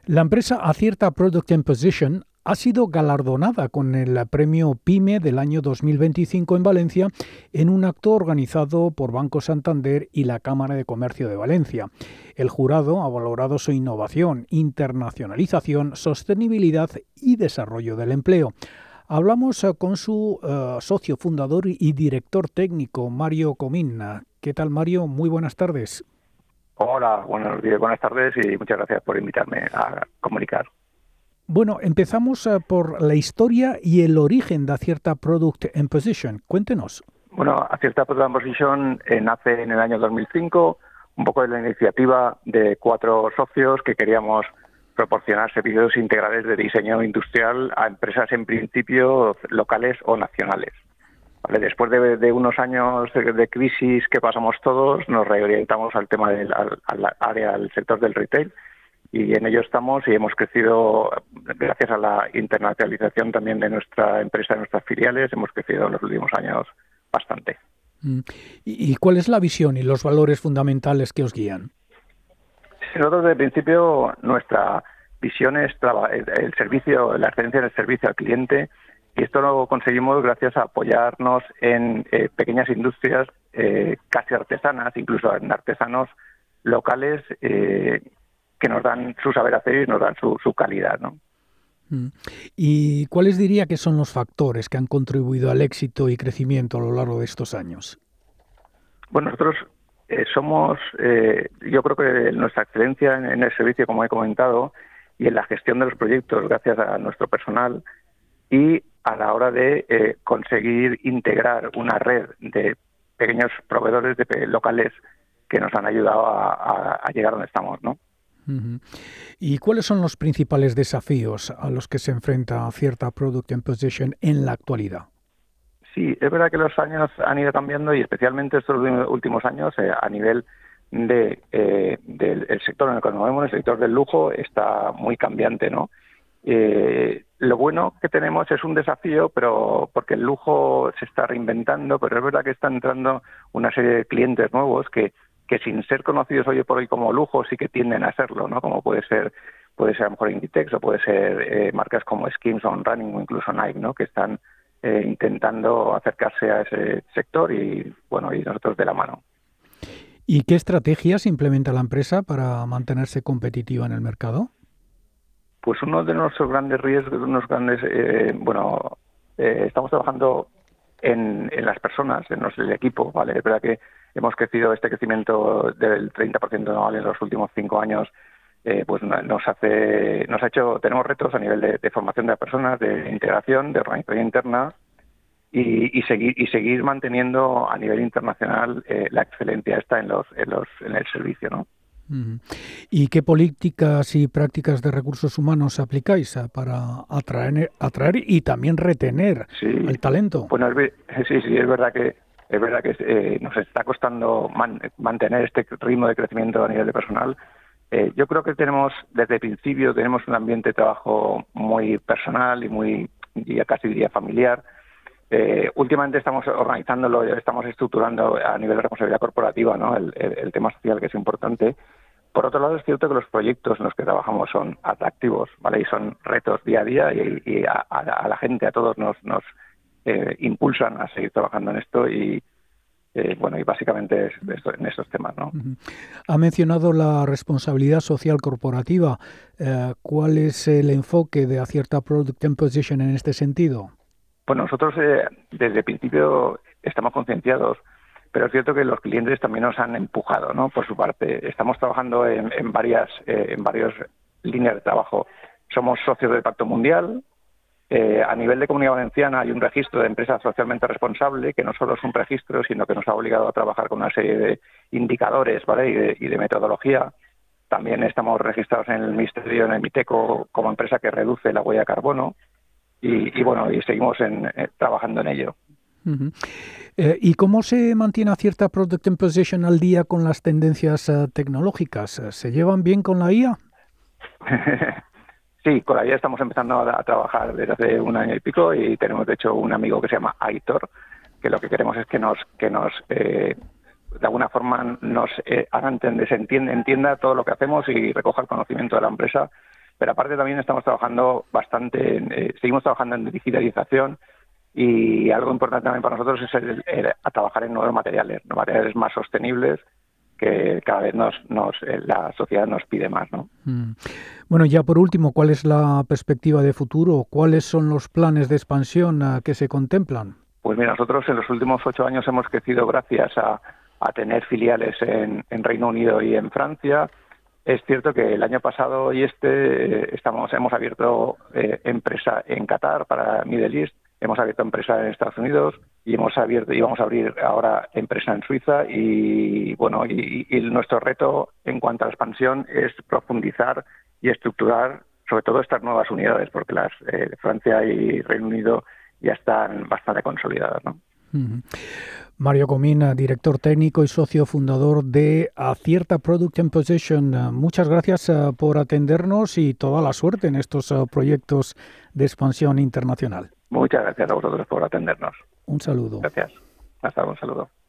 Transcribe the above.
La empresa Acierta Product and Position ha sido galardonada con el premio PYME del año 2025 en Valencia en un acto organizado por Banco Santander y la Cámara de Comercio de Valencia. El jurado ha valorado su innovación, internacionalización, sostenibilidad y desarrollo del empleo. Hablamos con su socio fundador y director técnico, Mario Comín. ¿Qué tal, Mario? Muy buenas tardes. Hola, buenos días, buenas tardes y muchas gracias por invitarme a comunicar. Bueno, empezamos por la historia y el origen de Acierta Product and Position. Cuéntenos. Bueno, Acierta Product and Position nace en el año 2005, un poco de la iniciativa de 4 socios que queríamos proporcionar servicios integrales de diseño industrial a empresas en principio locales o nacionales. Vale, después de unos años de crisis que pasamos todos, nos reorientamos al tema al sector del retail y en ello estamos y hemos crecido gracias a la internacionalización también de nuestra empresa, de nuestras filiales, hemos crecido en los últimos años bastante. ¿Y cuál es la visión y los valores fundamentales que os guían? Nosotros desde el principio nuestra visión es el servicio, la excelencia en el servicio al cliente. Y esto lo conseguimos gracias a apoyarnos en pequeñas industrias casi artesanas, incluso en artesanos locales que nos dan su saber hacer y nos dan su calidad, ¿no? ¿Y cuáles diría que son los factores que han contribuido al éxito y crecimiento a lo largo de estos años? Bueno, nosotros somos, yo creo que nuestra excelencia en el servicio, como he comentado, y en la gestión de los proyectos, gracias a nuestro personal, y a la hora de conseguir integrar una red de pequeños proveedores locales que nos han ayudado a llegar donde estamos, ¿no? Uh-huh. ¿Y cuáles son los principales desafíos a los que se enfrenta Acierta Product and Position en la actualidad? Sí, es verdad que los años han ido cambiando y especialmente estos últimos años a nivel del sector en el que nos movemos, el sector del lujo, está muy cambiante, ¿no? Lo bueno que tenemos es un desafío, pero porque el lujo se está reinventando, pero es verdad que están entrando una serie de clientes nuevos que sin ser conocidos hoy por hoy como lujo sí que tienden a serlo, ¿no? Como puede ser a lo mejor Inditex o puede ser marcas como Skims On Running o incluso Nike, ¿no? Que están intentando acercarse a ese sector y bueno, y nosotros de la mano. ¿Y qué estrategias implementa la empresa para mantenerse competitiva en el mercado? Pues uno de nuestros grandes riesgos, estamos trabajando en las personas, en el equipo, ¿vale? Es verdad que hemos crecido este crecimiento del 30% anual en los últimos 5 años, tenemos retos a nivel de formación de las personas, de integración, de organización interna y seguir manteniendo a nivel internacional la excelencia esta en el servicio, ¿no? ¿Y qué políticas y prácticas de recursos humanos aplicáis para atraer y también retener el talento? Bueno, sí, es verdad que nos está costando mantener este ritmo de crecimiento a nivel de personal. Yo creo que desde el principio tenemos un ambiente de trabajo muy personal y casi diría familiar. Últimamente estamos organizándolo, estamos estructurando a nivel de responsabilidad corporativa, ¿no? El tema social, que es importante. Por otro lado, es cierto que los proyectos en los que trabajamos son atractivos, ¿vale? Y son retos día a día y a la gente, a todos nos impulsan a seguir trabajando en esto y básicamente en estos temas, ¿no? Ha mencionado la responsabilidad social corporativa. ¿Cuál es el enfoque de Acierta Product and Position en este sentido? Pues nosotros desde el principio estamos concienciados, pero es cierto que los clientes también nos han empujado, ¿no? Por su parte, estamos trabajando en varias líneas de trabajo. Somos socios del Pacto Mundial. A nivel de Comunidad Valenciana hay un registro de empresas socialmente responsable que no solo es un registro, sino que nos ha obligado a trabajar con una serie de indicadores, ¿vale? y de metodología. También estamos registrados en el Ministerio, en el MITECO, como empresa que reduce la huella de carbono y seguimos trabajando en ello. Uh-huh. ¿Y cómo se mantiene Acierta Product and Position al día con las tendencias tecnológicas? ¿Se llevan bien con la IA? Sí, con la IA estamos empezando a trabajar desde hace 1 año y pico y tenemos de hecho un amigo que se llama Aitor, que lo que queremos es que nos de alguna forma nos haga entender, entienda todo lo que hacemos y recoja el conocimiento de la empresa Pero aparte también estamos trabajando bastante, seguimos trabajando en digitalización, y algo importante también para nosotros es a trabajar en nuevos materiales más sostenibles, que cada vez la sociedad nos pide más, ¿no? Bueno, ya por último, ¿cuál es la perspectiva de futuro? ¿Cuáles son los planes de expansión que se contemplan? Pues mira, nosotros en los últimos 8 años hemos crecido gracias a tener filiales en Reino Unido y en Francia. Es cierto que el año pasado y hemos abierto empresa en Qatar para Middle East, hemos abierto empresa en Estados Unidos y vamos a abrir ahora empresa en Suiza, y bueno, y nuestro reto en cuanto a la expansión es profundizar y estructurar sobre todo estas nuevas unidades, porque las Francia y Reino Unido ya están bastante consolidadas, ¿no? Mario Comín, director técnico y socio fundador de Acierta Product and Possession. Muchas gracias por atendernos y toda la suerte en estos proyectos de expansión internacional. Muchas gracias a vosotros por atendernos. Un saludo. Gracias. Hasta luego, un saludo.